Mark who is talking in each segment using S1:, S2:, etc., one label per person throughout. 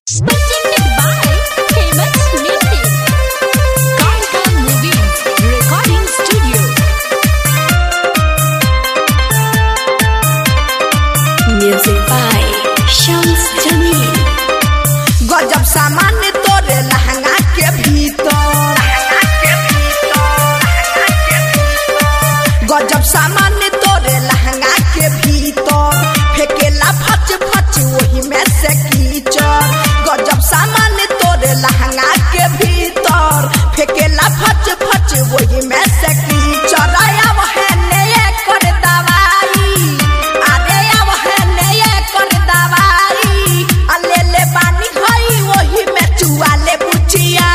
S1: Presented by Famous Music. Kalika Movies Recording Studio. Music by Shams Jamil.
S2: गजब सामान तोरे लहंगा के भीतर, गजब सामान तोरे लहंगा के भीतर, फेंकेला फच फच वही में से कीचड़। गजब सामान तोरे लहंगा के भीतर, फेंकेला फच फच वही में से कीचड़। आया वह नए कर दवाई, अरे वह नए कर दवाई, ले ले पानी खाई वही में चुआ ले पुचिया,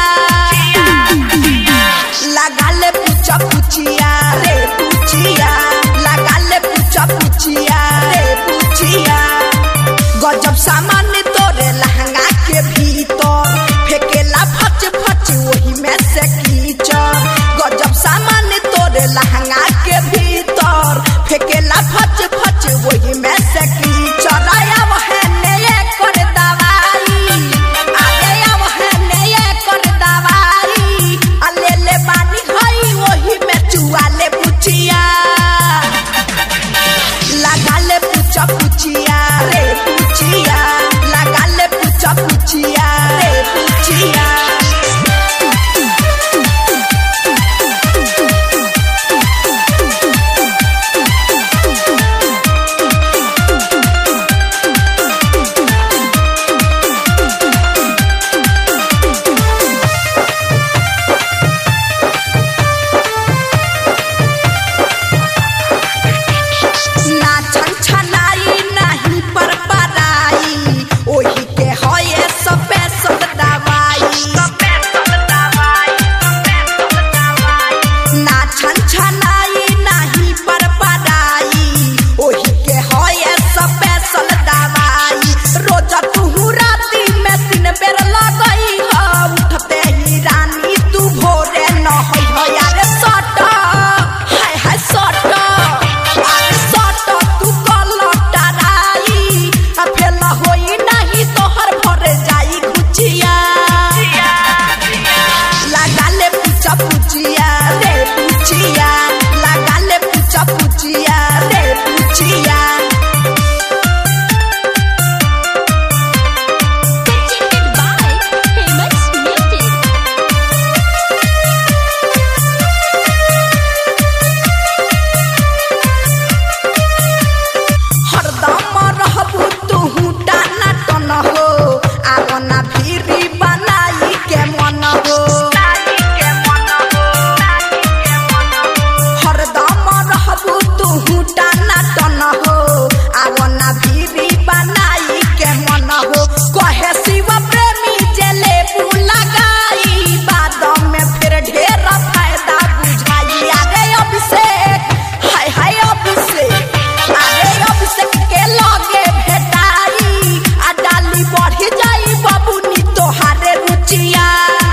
S2: लगा ले पुचा पुचिया रे पुचिया, लगा ले पुचा पुचिया रे पुचिया। गजब सामान तोरे लहंगा के भीतर, फेंकेला फच फच वही में से कीचड़। गजब सामान तोरे लहंगा के भीतर, फेंकेला फच फच वही में से कीचड़। आया वह नए कर दवाई, आया वह नए कर दवाई, ले ले पानी खाई वही में चुआ ले पुचिया, लगा ले पुचा पुचिया रे पुचिया, लगा ले पुचा पुचिया रे पुचिया। ना छनछनाई नहीं पर पराई, ओही के होए स्पेशल दवाई, ना छनछनाई नहीं पर पराई, ओही के होए स्पेशल दवाई। रोज तू राती में 3 बेर लगई हो, उठते ही रानी तू भोरे न होई हो। यार सट हाय हाय सट, अरे सट तू कलटराई, फेल होई नहीं तोहर भर जाई घुचिया, लगा ले पुचा पुचिया रे पुचिया, लगा ले पुचा पुचिया रे पुचिया।
S1: Presented by Famous Music.
S2: हरदम रहबू तू टाना टन हो, आगना भीरी बनाई के मन हो। हरदम रहबू तू टाना टन हो, आगना भीरी बनाई के मन हो। कहे शिव प्रेमी जेले लगाई, बाद में फिर ढेर फायदा बुझाई। अरे अभिषेक हाय हाय अभिषेक, अरे अभिषेक के लगे भेटाई, आ डाली बढ़ी जाई बबुनी तोहारे रुचिया,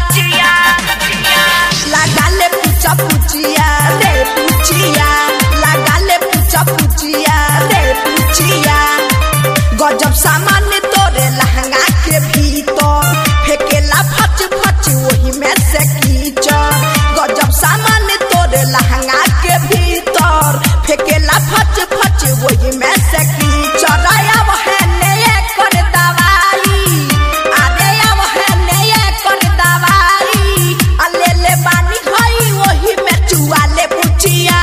S2: लगा ले पुचा पुचिया रे पुचिया, लगा ले पुचा पुचिया रे पुचिया। गजब सामान तोरे लहंगा के भीतर, फेंकेला फच फच वही में से कीचड़। गजब सामान तोरे लहंगा के भीतर, फेंकेला फच फच वही में से कीचड़। आया वह नए कर दवाई, आया वह नए कर दवाई, ले ले पानी खाई वही में चुआ ले पुचिया,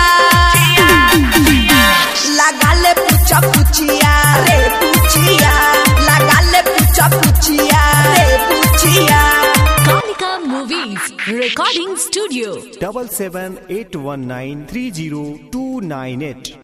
S2: लगा ले पुचा पुचिया रे पुचिया, लगा ले पुचा पुचिया रे पुचिया।
S1: Kalika Movies Recording Studio.
S3: 7781930298